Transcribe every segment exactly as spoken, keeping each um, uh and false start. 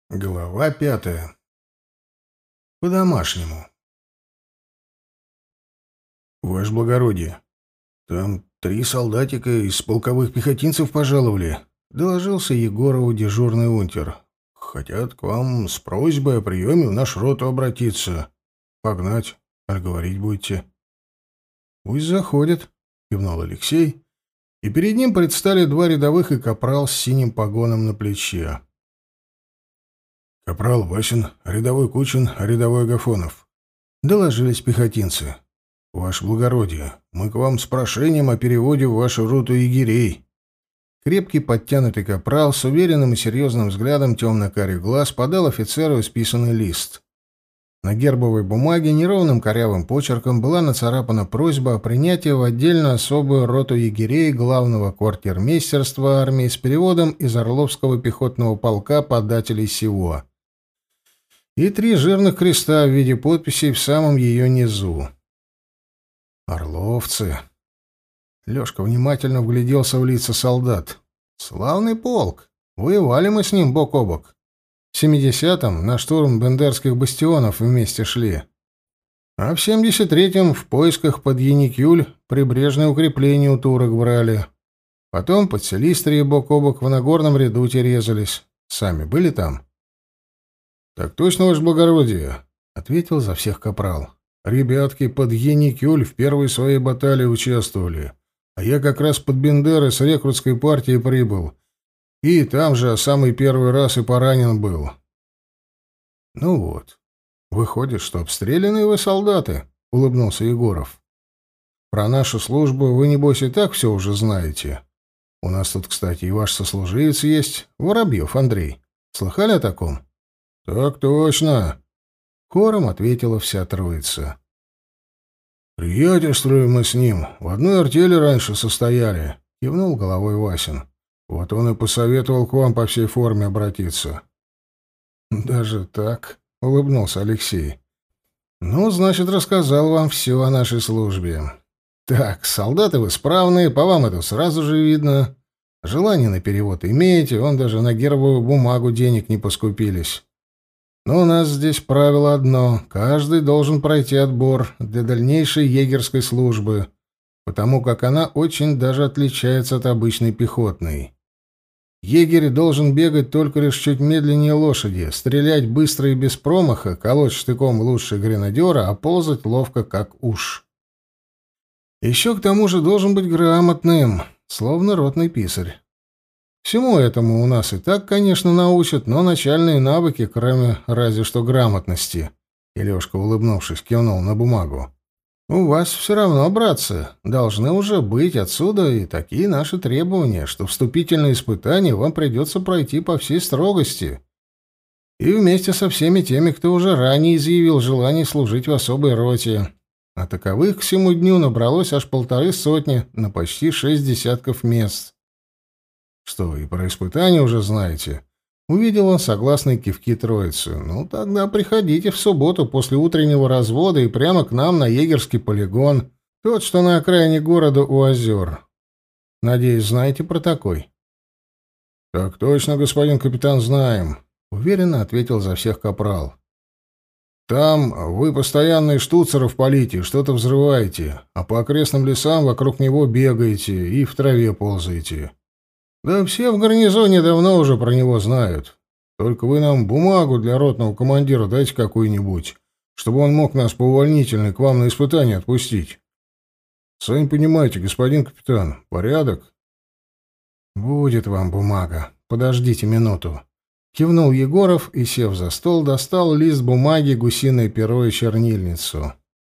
Глава пятая. По-домашнему. Ваше благородие, там три солдатика из полковых пехотинцев пожаловали, доложился Егорову дежурный унтер. Хотят к вам с просьбой о приеме в нашу роту обратиться. Погнать, аль говорить будете? Пусть заходят, кивнул Алексей, и перед ним предстали два рядовых и капрал с синим погоном на плече. «Капрал Васин, рядовой Кучин, рядовой Агафонов», — доложились пехотинцы. «Ваше благородие, мы к вам с прошением о переводе в вашу роту егерей». Крепкий подтянутый капрал с уверенным и серьезным взглядом темно-карих глаз подал офицеру исписанный лист. На гербовой бумаге неровным корявым почерком была нацарапана просьба о принятии в отдельно особую роту егерей главного квартирмейстерства армии с переводом из Орловского пехотного полка подателей сего. И три жирных креста в виде подписей в самом ее низу. Орловцы. Лёшка внимательно вгляделся в лица солдат. Славный полк. Воевали мы с ним бок о бок. В семидесятом на штурм бендерских бастионов вместе шли. А в семьдесят третьем в поисках под Яникюль прибрежное укрепление у турок брали. Потом под Селистрией бок о бок в Нагорном редуте резались. Сами были там? «Так точно, ваше благородие», — ответил за всех капрал. «Ребятки под Яникюль в первой своей баталии участвовали, а я как раз под Бендеры с рекрутской партией прибыл. И там же самый первый раз и поранен был». «Ну вот, выходит, что обстрелянные вы солдаты», — улыбнулся Егоров. «Про нашу службу вы, небось, и так все уже знаете. У нас тут, кстати, и ваш сослуживец есть, Воробьев Андрей. Слыхали о таком?» «Так точно», — хором ответила вся троица. «Приятельствуем мы с ним. В одной артели раньше состояли», — кивнул головой Васин. «Вот он и посоветовал к вам по всей форме обратиться». «Даже так?» — улыбнулся Алексей. «Ну, значит, рассказал вам все о нашей службе. Так, солдаты вы справные, по вам это сразу же видно. Желание на перевод имеете, он даже на гербовую бумагу денег не поскупились. Но у нас здесь правило одно — каждый должен пройти отбор для дальнейшей егерской службы, потому как она очень даже отличается от обычной пехотной. Егерь должен бегать только лишь чуть медленнее лошади, стрелять быстро и без промаха, колоть штыком лучше гренадера, а ползать ловко, как уж. Еще к тому же должен быть грамотным, словно ротный писарь. Всему этому у нас и так, конечно, научат, но начальные навыки, кроме разве что грамотности, и Лёшка, улыбнувшись, кивнул на бумагу, у вас все равно, братцы, должны уже быть отсюда и такие наши требования, что вступительные испытания вам придется пройти по всей строгости. И вместе со всеми теми, кто уже ранее изъявил желание служить в особой роте. А таковых к всему дню набралось аж полторы сотни на почти шесть десятков мест. Что, и про испытания уже знаете? Увидел он согласные кивки троицы. Ну, тогда приходите в субботу после утреннего развода и прямо к нам на егерский полигон, тот, что на окраине города у озер. Надеюсь, знаете про такой? — Так точно, господин капитан, знаем, — уверенно ответил за всех капрал. — Там вы постоянно из штуцеров палите, что-то взрываете, а по окрестным лесам вокруг него бегаете и в траве ползаете. Да все в гарнизоне давно уже про него знают. Только вы нам бумагу для ротного командира дайте какую-нибудь, чтобы он мог нас по увольнительной к вам на испытание отпустить. Сами понимаете, господин капитан, порядок? Будет вам бумага. Подождите минуту. Кивнул Егоров и, сев за стол, достал лист бумаги, гусиное перо и чернильницу.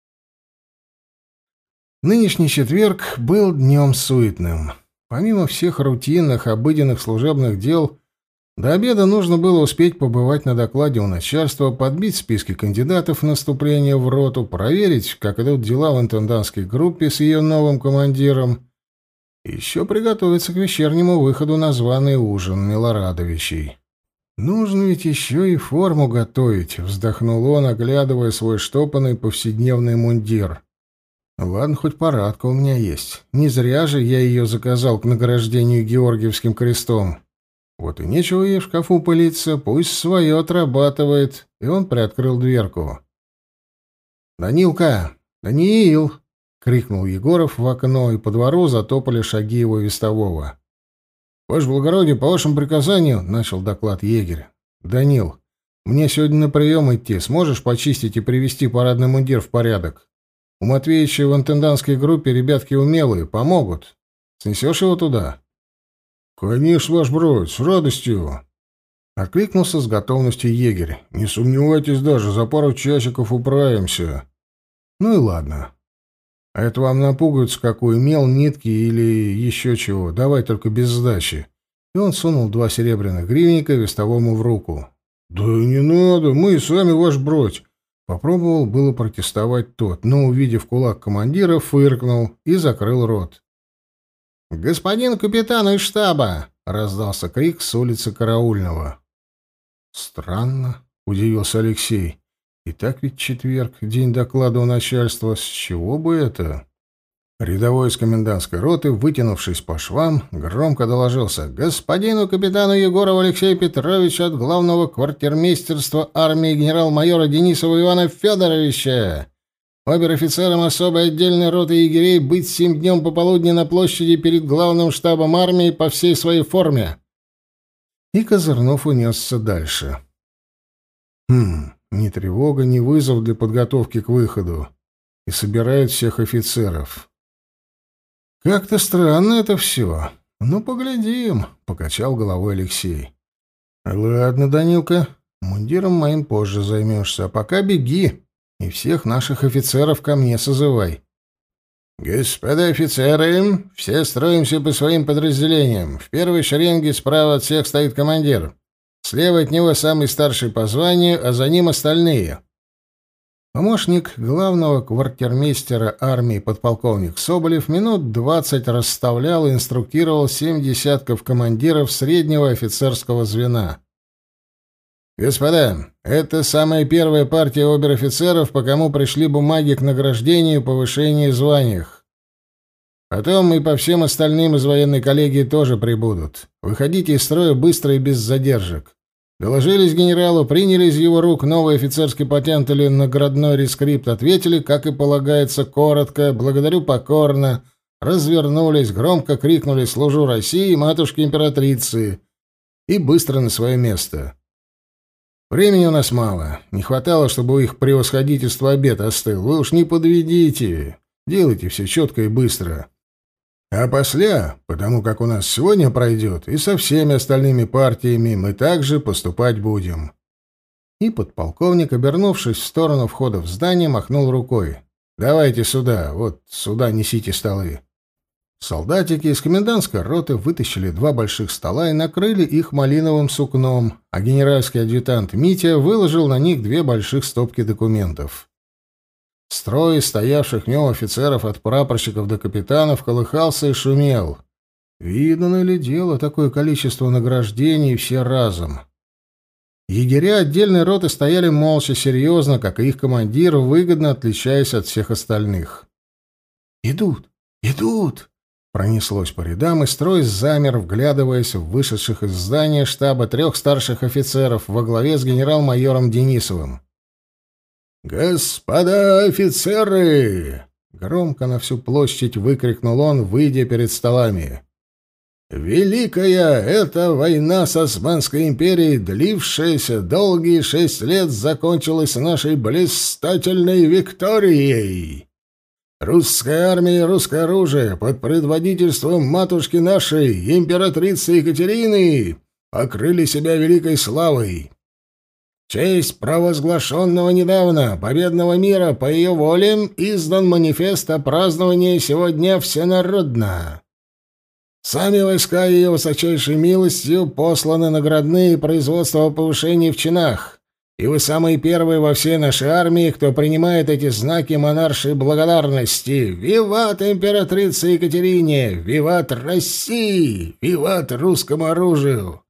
Нынешний четверг был днем суетным. Помимо всех рутинных, обыденных служебных дел, до обеда нужно было успеть побывать на докладе у начальства, подбить списки кандидатов на вступление в роту, проверить, как идут дела в интендантской группе с ее новым командиром, и еще приготовиться к вечернему выходу на званый ужин Милорадовичей. «Нужно ведь еще и форму готовить», — вздохнул он, оглядывая свой штопанный повседневный мундир. Ладно, хоть парадка у меня есть. Не зря же я ее заказал к награждению Георгиевским крестом. Вот и нечего ей в шкафу пылиться, пусть свое отрабатывает. И он приоткрыл дверку. «Данилка! Даниил!» — крикнул Егоров в окно, и по двору затопали шаги его вестового. «Ваше благородие, по вашему приказанию», — начал доклад егерь. «Данил, мне сегодня на прием идти. Сможешь почистить и привести парадный мундир в порядок? У Матвеича в интендантской группе ребятки умелые, помогут. Снесешь его туда?» «Конечно, ваш брат, с радостью!» Откликнулся с готовностью егерь. «Не сомневайтесь даже, за пару часиков управимся». «Ну и ладно. А это вам на пуговицу какую, мел, нитки или еще чего? Давай только без сдачи». И он сунул два серебряных гривенника вестовому в руку. «Да не надо, мы и сами, ваш брать». Попробовал было протестовать тот, но, увидев кулак командира, фыркнул и закрыл рот. «Господин капитан из штаба!» — раздался крик с улицы Караульного. «Странно», — удивился Алексей. «И так ведь четверг, день доклада у начальства. С чего бы это?» Рядовой из комендантской роты, вытянувшись по швам, громко доложился: «Господину капитану Егорову Алексею Петровичу от главного квартирмейстерства армии генерал-майора Денисова Ивана Федоровича, обер-офицерам особой отдельной роты егерей, быть сим днем пополудни на площади перед главным штабом армии по всей своей форме». И Козырнов унесся дальше. Хм, ни тревога, ни вызов для подготовки к выходу. И собирают всех офицеров. «Как-то странно это все. Ну, поглядим», — покачал головой Алексей. «Ладно, Данилка, мундиром моим позже займешься, а пока беги и всех наших офицеров ко мне созывай». «Господа офицеры, все строимся по своим подразделениям. В первой шеренге справа от всех стоит командир. Слева от него самый старший по званию, а за ним остальные». Помощник главного квартирмейстера армии подполковник Соболев минут двадцать расставлял и инструктировал семь десятков командиров среднего офицерского звена. «Господа, это самая первая партия обер-офицеров, по кому пришли бумаги к награждению и повышению в званиях. Потом и по всем остальным из военной коллегии тоже прибудут. Выходите из строя быстро и без задержек. Доложились генералу, приняли из его рук новый офицерский патент или наградной рескрипт, ответили, как и полагается, коротко, благодарю покорно, развернулись, громко крикнули «Служу России, матушке императрицы!» и быстро на свое место. Времени у нас мало. Не хватало, чтобы у их превосходительства обед остыл. Вы уж не подведите. Делайте все четко и быстро. А после, потому как у нас сегодня пройдет, и со всеми остальными партиями мы также поступать будем». И подполковник, обернувшись в сторону входа в здание, махнул рукой. «Давайте сюда, вот сюда несите столы». Солдатики из комендантской роты вытащили два больших стола и накрыли их малиновым сукном, а генеральский адъютант Митя выложил на них две больших стопки документов. Строй стоявших в нем офицеров от прапорщиков до капитанов колыхался и шумел. Видно ли дело такое количество награждений все разом? Егеря отдельной роты стояли молча, серьезно, как и их командир, выгодно отличаясь от всех остальных. «Идут! Идут!» Пронеслось по рядам, и строй замер, вглядываясь в вышедших из здания штаба трех старших офицеров во главе с генерал-майором Денисовым. «Господа офицеры!» — громко на всю площадь выкрикнул он, выйдя перед столами. «Великая эта война с Османской империей, длившаяся долгие шесть лет, закончилась нашей блистательной викторией. Русская армия и русское оружие под предводительством матушки нашей, императрицы Екатерины, покрыли себя великой славой. В честь провозглашенного недавно победного мира по ее воле издан манифест о праздновании сего дня всенародно. Сами войска ее высочайшей милостью посланы наградные производства о повышении в чинах, и вы самые первые во всей нашей армии, кто принимает эти знаки монаршей благодарности. Виват императрице Екатерине! Виват России! Виват русскому оружию!»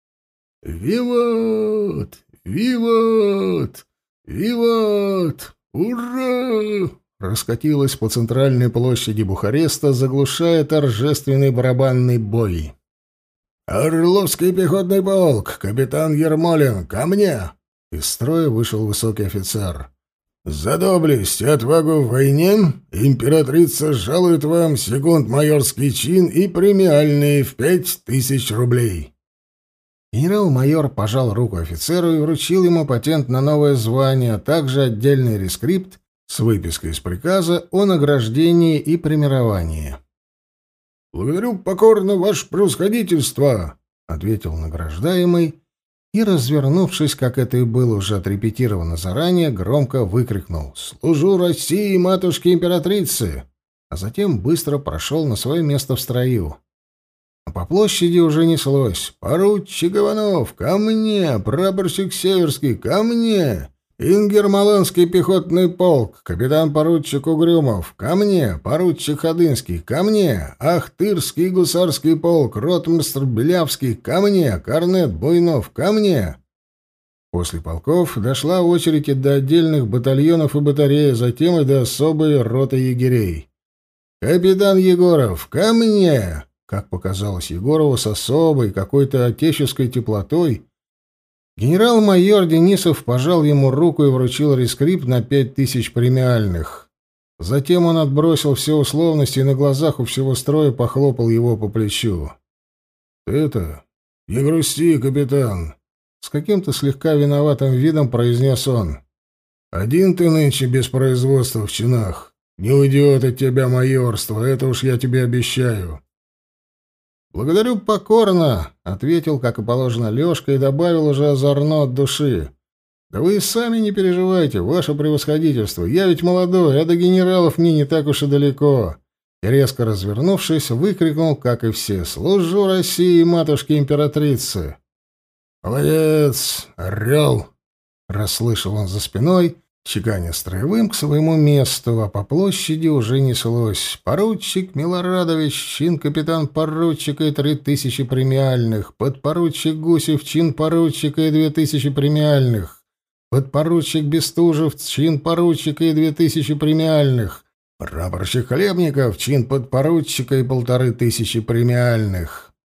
«Виват! Виват! Виват! Ура!» раскатилась по центральной площади Бухареста, заглушая торжественный барабанный бой. «Орловский пехотный полк! Капитан Ермолин! Ко мне!» Из строя вышел высокий офицер. «За доблесть и отвагу в войне императрица жалует вам секунд-майорский чин и премиальные в пять тысяч рублей». Генерал-майор пожал руку офицеру и вручил ему патент на новое звание, а также отдельный рескрипт с выпиской из приказа о награждении и премировании. «Благодарю покорно, ваше превосходительство», — ответил награждаемый и, развернувшись, как это и было уже отрепетировано заранее, громко выкрикнул «Служу России, матушке-императрице!», а затем быстро прошел на свое место в строю. А по площади уже неслось «Поручик Иванов, ко мне! Прапорщик Северский, ко мне! Ингермаланский пехотный полк, капитан-поручик Угрюмов, ко мне! Поручик Ходынский, ко мне! Ахтырский гусарский полк, ротмистр Белявский, ко мне! Корнет Буйнов, ко мне!» После полков дошла очередь и до отдельных батальонов и батарей, затем и до особой роты егерей. «Капитан Егоров, ко мне!» Как показалось Егорову с особой какой-то отеческой теплотой, генерал-майор Денисов пожал ему руку и вручил рескрипт на пять тысяч премиальных. Затем он отбросил все условности и на глазах у всего строя похлопал его по плечу. «Ты это, не грусти, капитан!» С каким-то слегка виноватым видом произнес он. «Один ты нынче без производства в чинах. Не уйдет от тебя майорство, это уж я тебе обещаю». «Благодарю покорно», — ответил, как и положено, Лёшка и добавил уже озорно от души. «Да вы и сами не переживайте, ваше превосходительство. Я ведь молодой, а до генералов мне не так уж и далеко». И, резко развернувшись, выкрикнул, как и все, «Служу России, матушке-императрице!» «Молодец, орел!» — расслышал он за спиной, чеканя строевым к своему месту, а по площади уже неслось. «Поручик Милорадович, чин капитан-поручика и три тысячи премиальных, подпоручик Гусев, чин поручика и две тысячи премиальных, подпоручик Бестужев, чин поручика и две тысячи премиальных, прапорщик Хлебников, чин подпоручика и полторы тысячи премиальных».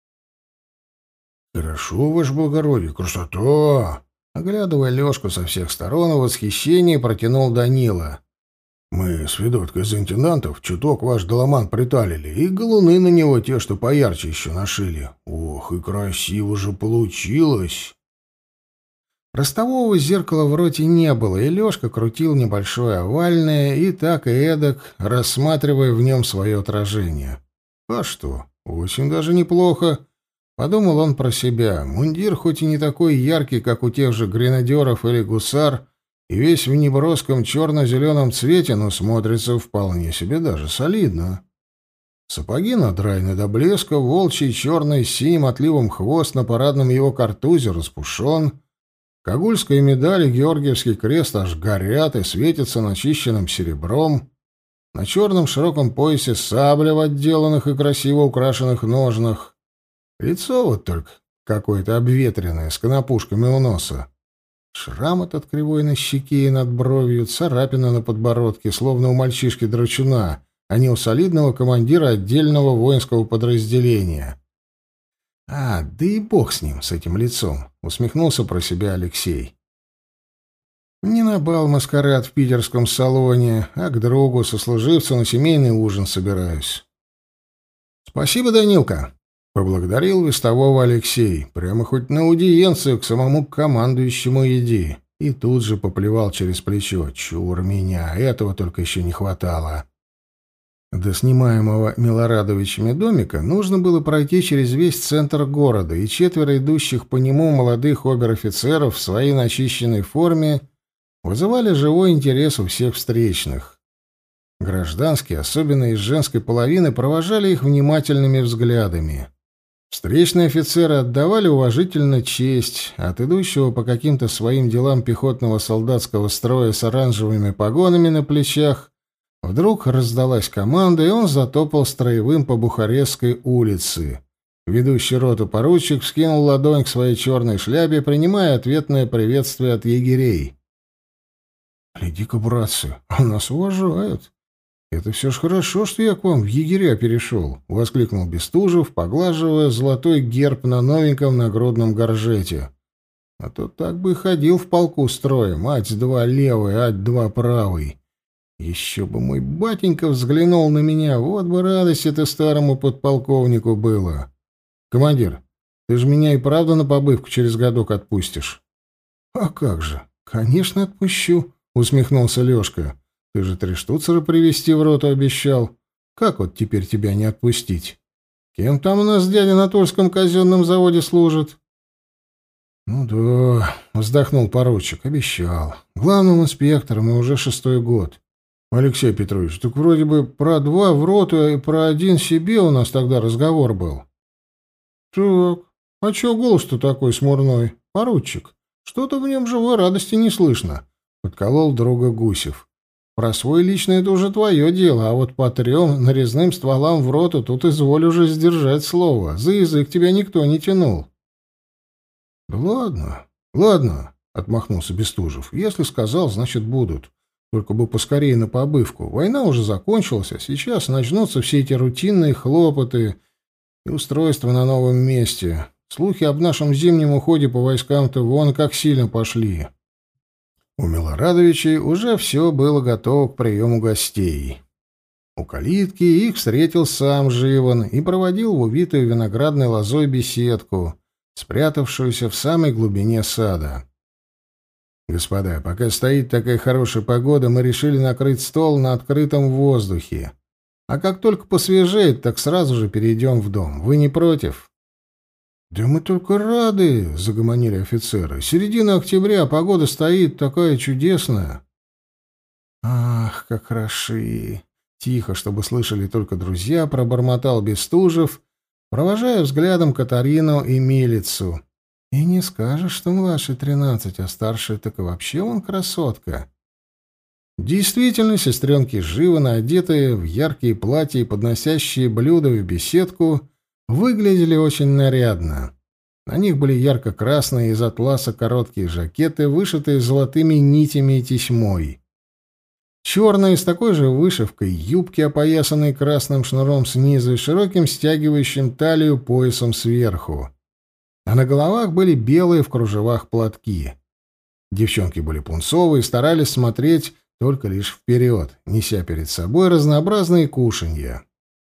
«Хорошо, ваше благородие, красота!» Оглядывая Лёшку со всех сторон, в восхищении протянул Данила. «Мы с Федоткой из интендантов чуток ваш доломан приталили, и галуны на него те, что поярче еще нашили. Ох, и красиво же получилось!» Ростового зеркала в роте не было, и Лёшка крутил небольшое овальное и так и эдак, рассматривая в нем свое отражение. «А что, очень даже неплохо!» Подумал он про себя. Мундир хоть и не такой яркий, как у тех же гренадеров или гусар, и весь в неброском черно-зеленом цвете, но смотрится вполне себе даже солидно. Сапоги надрайны до блеска, волчий черный с синим отливом хвост на парадном его картузе распушен, кагульская медаль и Георгиевский крест аж горят и светятся начищенным серебром, на черном широком поясе сабля в отделанных и красиво украшенных ножнах. Лицо вот только какое-то обветренное, с конопушками у носа. Шрам этот кривой на щеке и над бровью, царапина на подбородке, словно у мальчишки-драчуна, а не у солидного командира отдельного воинского подразделения. «А, да и бог с ним, с этим лицом», — усмехнулся про себя Алексей. «Не на бал маскарад в питерском салоне, а к другу, сослуживцу на семейный ужин собираюсь». «Спасибо, Данилка», — поблагодарил вестового Алексей. «Прямо хоть на аудиенцию к самому командующему иди». И тут же поплевал через плечо. «Чур меня, этого только еще не хватало». До снимаемого Милорадовичами домика нужно было пройти через весь центр города, и четверо идущих по нему молодых обер-офицеров в своей начищенной форме вызывали живой интерес у всех встречных. Гражданские, особенно из женской половины, провожали их внимательными взглядами. Встречные офицеры отдавали уважительно честь, а от идущего по каким-то своим делам пехотного солдатского строя с оранжевыми погонами на плечах вдруг раздалась команда, и он затопал строевым по Бухарестской улице. Ведущий роту поручик вскинул ладонь к своей черной шляпе, принимая ответное приветствие от егерей. «Гляди-ка, братцы, а нас уважают!» «Это все ж хорошо, что я к вам в егеря перешел», — воскликнул Бестужев, поглаживая золотой герб на новеньком нагрудном горжете. «А то так бы и ходил в полку строем, ать-два левый, ать-два правый. Еще бы мой батенька взглянул на меня, вот бы радость это старому подполковнику было. Командир, ты же меня и правда на побывку через годок отпустишь?» «А как же? Конечно, отпущу», — усмехнулся Лёшка. «Ты же три штуцера привезти в роту обещал. Как вот теперь тебя не отпустить? Кем там у нас дядя на Тульском казенном заводе служит?» «Ну да», — вздохнул поручик, — «обещал. Главным инспектором и уже шестой год. Алексей Петрович, так вроде бы про два в роту и про один себе у нас тогда разговор был». «Так, а чё голос-то такой смурной, поручик? Что-то в нем живой радости не слышно», — подколол друга Гусев. «Про свой лично это уже твое дело, а вот по трем нарезным стволам в роту тут изволь уже сдержать слово. За язык тебя никто не тянул». «Да ладно, ладно», — отмахнулся Бестужев. «Если сказал, значит будут. Только бы поскорее на побывку. Война уже закончилась, а сейчас начнутся все эти рутинные хлопоты и устройства на новом месте. Слухи об нашем зимнем уходе по войскам-то вон как сильно пошли». У Милорадовичей уже все было готово к приему гостей. У калитки их встретил сам Живан и проводил в увитую виноградной лозой беседку, спрятавшуюся в самой глубине сада. «Господа, пока стоит такая хорошая погода, мы решили накрыть стол на открытом воздухе. А как только посвежеет, так сразу же перейдем в дом. Вы не против?» «Да мы только рады», — загомонили офицеры. «Середина октября, погода стоит такая чудесная». «Ах, как хороши!» — тихо, чтобы слышали только друзья, пробормотал Бестужев, провожая взглядом Катарину и Милицу. «И не скажешь, что младше тринадцать, а старшая так и вообще он красотка». Действительно, сестренки Живана, одетые в яркие платья и подносящие блюда в беседку, выглядели очень нарядно. На них были ярко-красные из атласа короткие жакеты, вышитые золотыми нитями и тесьмой. Черные с такой же вышивкой юбки, опоясанные красным шнуром снизу и широким стягивающим талию поясом сверху. А на головах были белые в кружевах платки. Девчонки были пунцовые и старались смотреть только лишь вперед, неся перед собой разнообразные кушанья.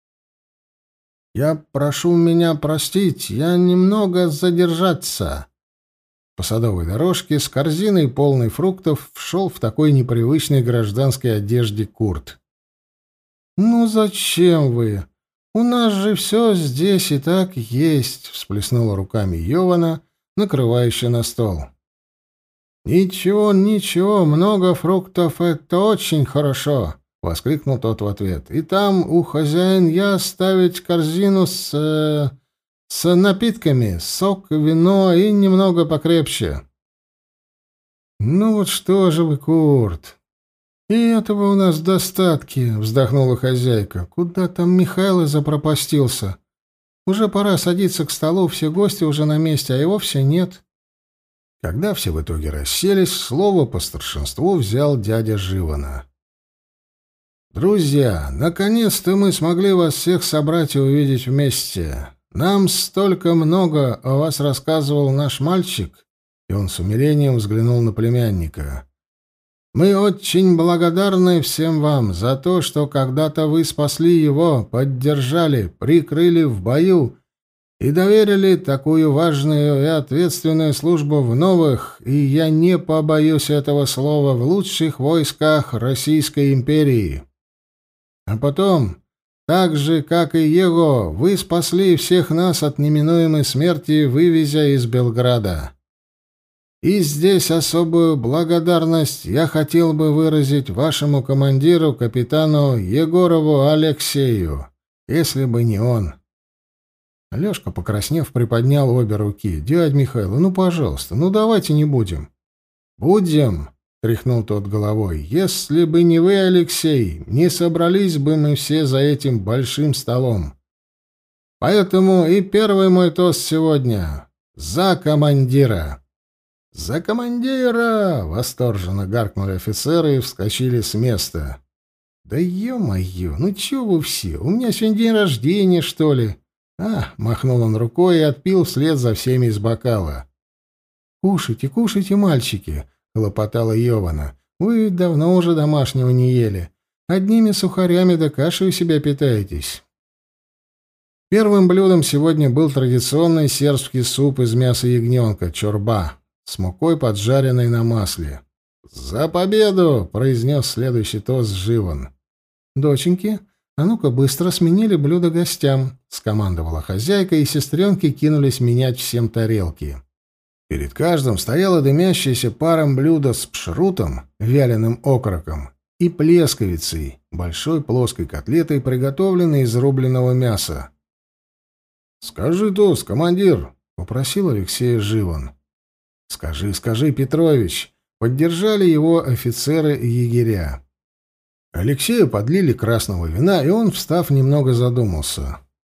«Я прошу меня простить, я немного задержаться». По садовой дорожке с корзиной полной фруктов вшел в такой непривычной гражданской одежде Курт. «Ну зачем вы? У нас же все здесь и так есть», — всплеснула руками Йована, накрывающая на стол. «Ничего, ничего, много фруктов — это очень хорошо», — воскликнул тот в ответ. «И там у хозяин я оставить корзину с... Э, с напитками, сок, вино и немного покрепче». «Ну вот что же вы, Курт, и этого у нас в достатке», — вздохнула хозяйка. «Куда там Михайло запропастился? Уже пора садиться к столу, все гости уже на месте, а его все нет». Когда все в итоге расселись, слово по старшинству взял дядя Живана. «Друзья, наконец-то мы смогли вас всех собрать и увидеть вместе. Нам столько много о вас рассказывал наш мальчик», и он с умилением взглянул на племянника. «Мы очень благодарны всем вам за то, что когда-то вы спасли его, поддержали, прикрыли в бою и доверили такую важную и ответственную службу в новых, и я не побоюсь этого слова, в лучших войсках Российской империи. А потом, так же, как и его, вы спасли всех нас от неминуемой смерти, вывезя из Белграда. И здесь особую благодарность я хотел бы выразить вашему командиру, капитану Егорову Алексею, если бы не он». Лёшка, покраснев, приподнял обе руки. «Дядь Михаил, ну, пожалуйста, ну давайте не будем». «Будем», — тряхнул тот головой. «Если бы не вы, Алексей, не собрались бы мы все за этим большим столом. Поэтому и первый мой тост сегодня — за командира». «За командира!» — восторженно гаркнули офицеры и вскочили с места. «Да ё-моё, ну чё вы все? У меня сегодня день рождения, что ли?» «А!» — махнул он рукой и отпил вслед за всеми из бокала. «Кушайте, кушайте, мальчики!» — хлопотала Йована. «Вы ведь давно уже домашнего не ели. Одними сухарями да кашей у себя питаетесь». Первым блюдом сегодня был традиционный сербский суп из мяса ягненка, чорба, с мукой, поджаренной на масле. «За победу!» — произнес следующий тост Живан. «Доченьки, а ну-ка быстро сменили блюдо гостям», — скомандовала хозяйка, и сестренки кинулись менять всем тарелки. Перед каждым стояло дымящееся паром блюдо с пшрутом, вяленым окороком, и плесковицей, большой плоской котлетой, приготовленной из рубленого мяса. «Скажи тост, командир», — попросил Алексей Живан. «Скажи, скажи, Петрович», — поддержали его офицеры и егеря. Алексею подлили красного вина, и он, встав, немного задумался.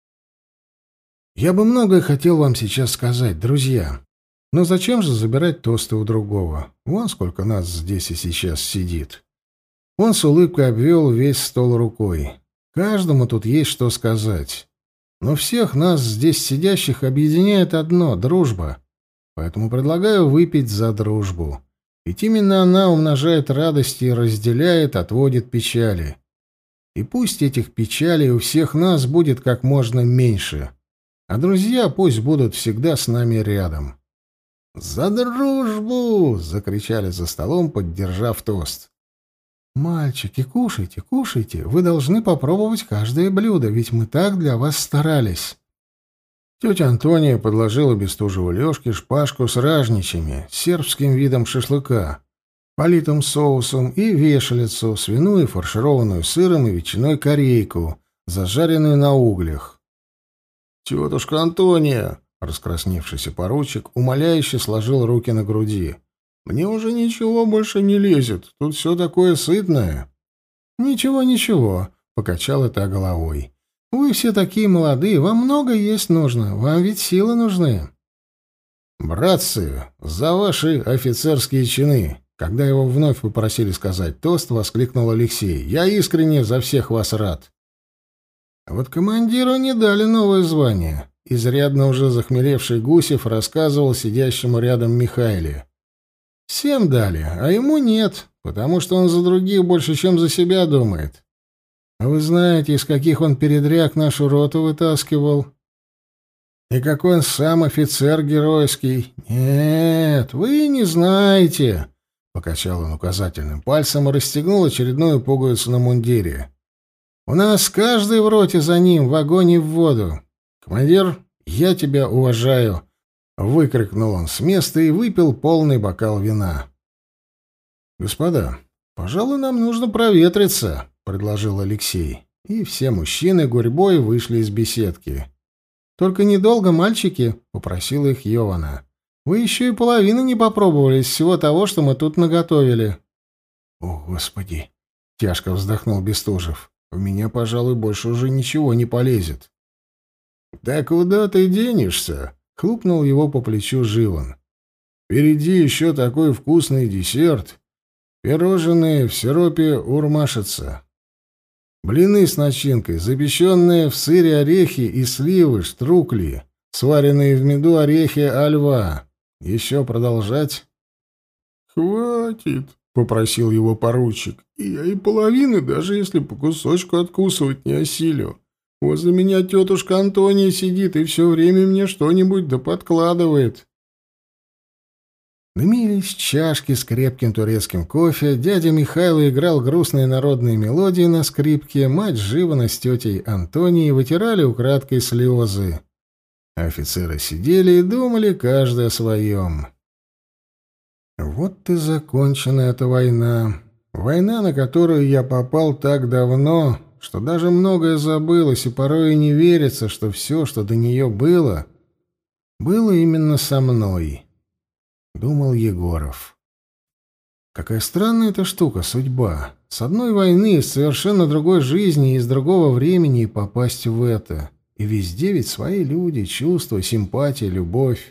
«Я бы многое хотел вам сейчас сказать, друзья. Но зачем же забирать тосты у другого? Вон сколько нас здесь и сейчас сидит». Он с улыбкой обвел весь стол рукой. «Каждому тут есть что сказать. Но всех нас здесь сидящих объединяет одно — дружба. Поэтому предлагаю выпить за дружбу. Ведь именно она умножает радости и разделяет, отводит печали. И пусть этих печалей у всех нас будет как можно меньше, а друзья пусть будут всегда с нами рядом». «За дружбу!» — закричали за столом, поддержав тост. «Мальчики, кушайте, кушайте. Вы должны попробовать каждое блюдо, ведь мы так для вас старались». Тетя Антония подложила Бестужеву Лёшке шпажку с ражничами, сербским видом шашлыка, политым соусом, и вешалицу, свиную, фаршированную сыром и ветчиной корейку, зажаренную на углях. «Тетушка Антония!» — раскрасневшийся поручик умоляюще сложил руки на груди. «Мне уже ничего больше не лезет. Тут все такое сытное». «Ничего, ничего», — покачала та головой. «Вы все такие молодые, вам много есть нужно. Вам ведь силы нужны». «Братцы, за ваши офицерские чины!» Когда его вновь попросили сказать тост, воскликнул Алексей. «Я искренне за всех вас рад». А вот командиру не дали новое звание. Изрядно уже захмелевший Гусев рассказывал сидящему рядом Михаиле. Всем дали, а ему нет, потому что он за других больше, чем за себя думает. А вы знаете, из каких он передряг нашу роту вытаскивал? И какой он сам офицер геройский? Нет, вы не знаете. Покачал он указательным пальцем и расстегнул очередную пуговицу на мундире. У нас каждый в роте за ним, в огонь и в воду. Командир, я тебя уважаю. Выкрикнул он с места и выпил полный бокал вина. «Господа, пожалуй, нам нужно проветриться», — предложил Алексей. И все мужчины гурьбой вышли из беседки. «Только недолго, мальчики», — попросила их Йована. «Вы еще и половины не попробовали из всего того, что мы тут наготовили». «О, Господи!» — тяжко вздохнул Бестужев. «В меня, пожалуй, больше уже ничего не полезет». «Да куда ты денешься?» — хлопнул его по плечу Живан. «Впереди еще такой вкусный десерт. Пирожные в сиропе урмашица. Блины с начинкой, запеченные в сыре орехи и сливы, штрукли, сваренные в меду орехи альва. Еще продолжать?» «Хватит», — попросил его поручик. «Я и половины, даже если по кусочку откусывать, не осилю. Возле меня тетушка Антония сидит и все время мне что-нибудь да подкладывает». Дымились чашки с крепким турецким кофе, дядя Михайло играл грустные народные мелодии на скрипке, мать Живана с тетей Антонией вытирали украдкой слезы. Офицеры сидели и думали каждый о своем. Вот и закончена эта война. Война, на которую я попал так давно, что даже многое забылось, и порой и не верится, что все, что до нее было, было именно со мной. Думал Егоров. Какая странная эта штука, судьба. С одной войны, из совершенно другой жизни, из другого времени и попасть в это. И везде ведь свои люди, чувства, симпатия, любовь.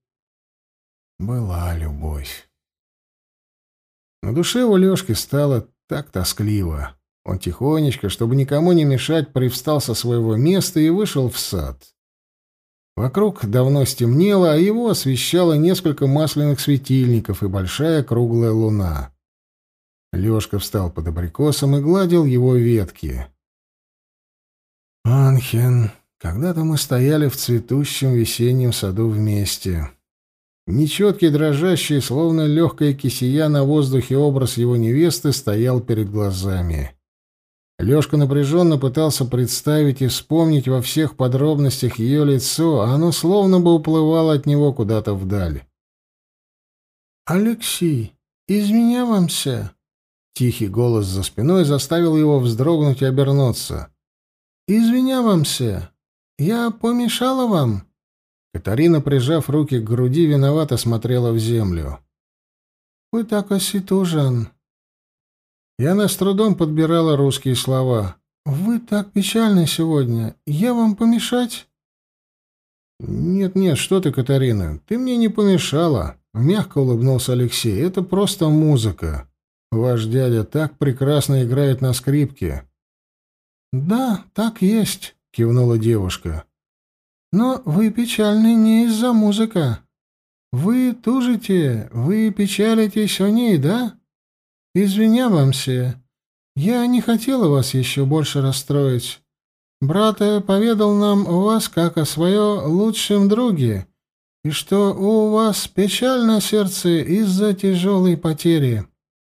Была любовь. На душе у Лёшки стало так тоскливо. Он тихонечко, чтобы никому не мешать, привстал со своего места и вышел в сад. Вокруг давно стемнело, а его освещало несколько масляных светильников и большая круглая луна. Лёшка встал под абрикосом и гладил его ветки. «Анхен, когда-то мы стояли в цветущем весеннем саду вместе». Нечеткий, дрожащий, словно легкая кисея на воздухе образ его невесты стоял перед глазами. Лёшка напряженно пытался представить и вспомнить во всех подробностях ее лицо, а оно словно бы уплывало от него куда-то вдаль. «Алексей, изменявамся!» Тихий голос за спиной заставил его вздрогнуть и обернуться. «Извинявамся! Я помешала вам?» Катарина, прижав руки к груди, виновато смотрела в землю. «Вы так оситужен». И она с трудом подбирала русские слова. «Вы так печальны сегодня. Я вам помешать?» «Нет-нет, что ты, Катарина, ты мне не помешала», — мягко улыбнулся Алексей. «Это просто музыка. Ваш дядя так прекрасно играет на скрипке». «Да, так есть», — кивнула девушка. «Но вы печальны не из-за музыка. Вы тужите, вы печалитесь о ней, да? Извинявамся. Я не хотела вас еще больше расстроить. Брат поведал нам о вас как о своем лучшем друге, и что у вас печаль на сердце из-за тяжелой потери».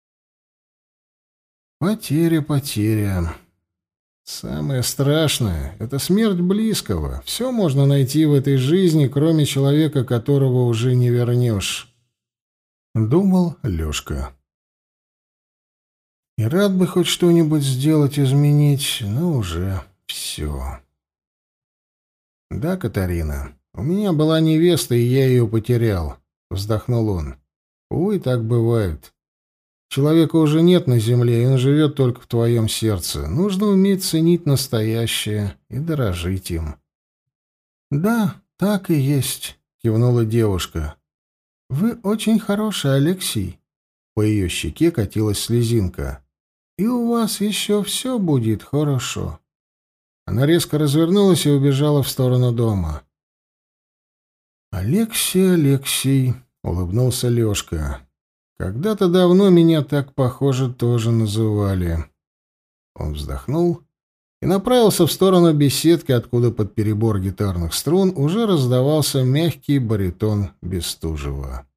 «Потеря, потеря. Самое страшное — это смерть близкого. Все можно найти в этой жизни, кроме человека, которого уже не вернешь», — думал Лёшка. «И рад бы хоть что-нибудь сделать, изменить, но уже все. Да, Катарина, у меня была невеста, и я ее потерял», — вздохнул он. «Увы, так бывает. Человека уже нет на земле, и он живет только в твоем сердце. Нужно уметь ценить настоящее и дорожить им». «Да, так и есть», — кивнула девушка. «Вы очень хороший, Алексей». По ее щеке катилась слезинка. «И у вас еще все будет хорошо». Она резко развернулась и убежала в сторону дома. «Алексей, Алексей», — улыбнулся Лёшка. «Когда-то давно меня так, похоже, тоже называли». Он вздохнул и направился в сторону беседки, откуда под перебор гитарных струн уже раздавался мягкий баритон Бестужева.